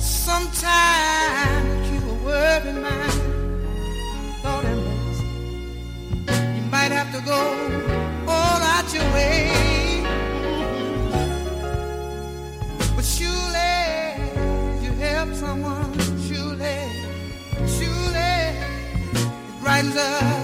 Sometimes you a worried man, Lord have mercy. You might have to go all out your way, but surely you help someone. Surely it brightens up